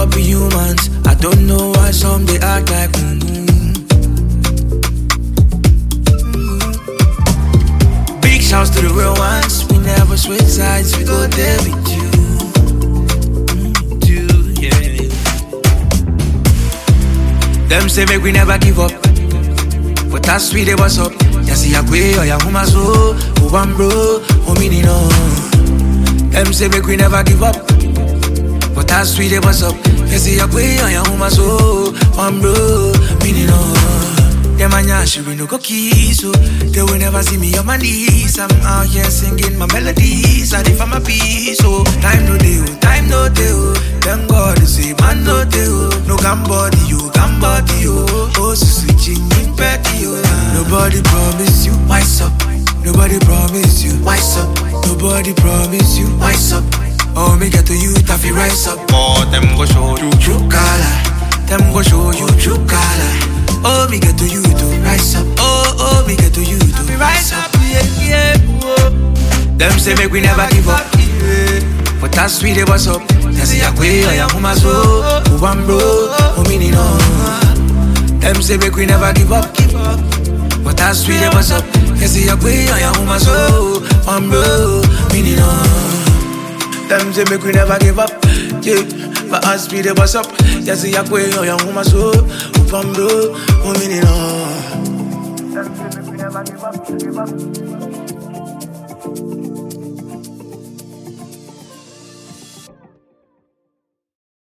up in humans. I don't know why some they act like Big shouts to the real ones. We never switch sides, we go there with you. Yeah. Them say make we never give up, but that's sweet, they what's up. Ya see ya kwe, or ya huma so, who one bro, who meaning no. Them say make we never give up, but that's sweet, they what's up. Ya see ya kwe, or ya huma so, one bro, meaning no. Them a nyash, we no go kiss, so they will never see me on my knees. I'm out here singing my melodies, I live for my peace, so time no deal, time no deal. Thank God to say man no deal. No gambody you, oh so switching in petty you. Nobody promise you, wise up. Nobody promise you, wise up. Nobody promise you, wise up. Oh, me get to you, taffy rise up. Oh, them go show you true color. Them go show you true color. Oh, me get to you to rise up. Oh, me get to you to rise up. Yeah. Them say make we never give up, but that's sweet, they what's up. They say ya kwe, ya huma so, who one bro, who meaning no. Them say make we never give up, but that's sweet, they what's up. They say ya kwe, ya huma so, one bro, meaning no. Them say make we never give up, yeah. But us sweet, they what's up. They say ya kwe, ya huma so, who one bro, who meaning no. Them say make we never give up.